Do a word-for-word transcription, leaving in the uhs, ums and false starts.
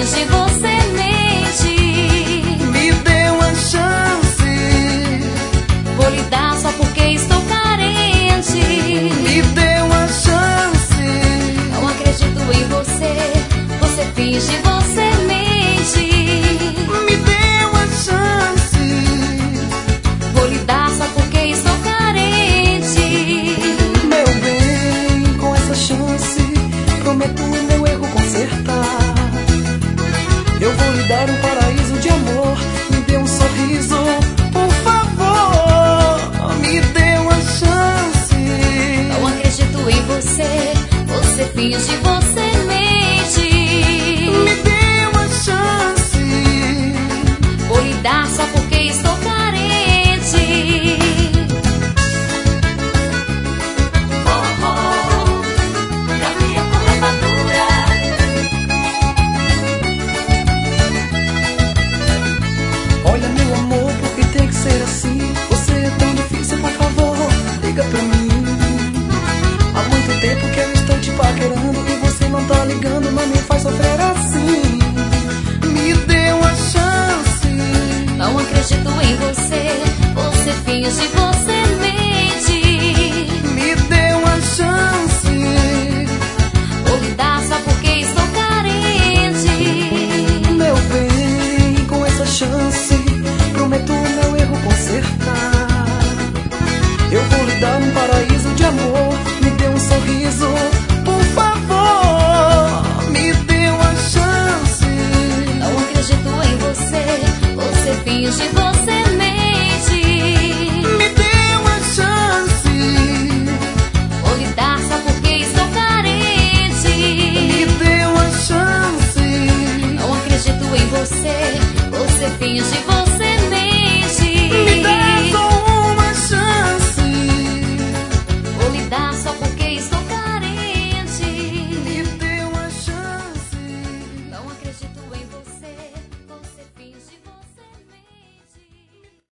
finge, você mente. Me dê uma chance. Vou lhe dar só porque estou carente. Me dê uma chance. Não acredito em você. Você finge, você mente. Me dê uma chance. Vou lhe dar só porque estou carente. Meu bem, com essa chance prometo o meu erro consertar. Eu vou lhe dar um paraíso de amor. Me dê um sorriso, por favor. Me dê uma chance. Não acredito em você. Você finge, você mente. Me dê uma chance. Vou lhe dar só porque estou carente. Forró da minha corremadora. Olha, meu amor, por que tem que ser assim? Você é tão difícil, por favor, liga pra mim. Há muito tempo que eu estou te paquerando e você não tá ligando, não me faz sofrer assim. Me dê uma chance. Não acredito em você. Você finge, você mente. Me dê uma chance. Vou lhe dar só porque estou carente. Meu bem, com essa chance prometo o meu erro consertar. Eu vou lhe dar um paraíso de amor. Me dê um sorriso, por favor. Me dê uma chance. Não acredito em você. Você finge, você mente. Me dê uma chance. Vou lhe dar só porque estou carente. Me dê uma chance. Não acredito em você. Você finge, você mente. Me dê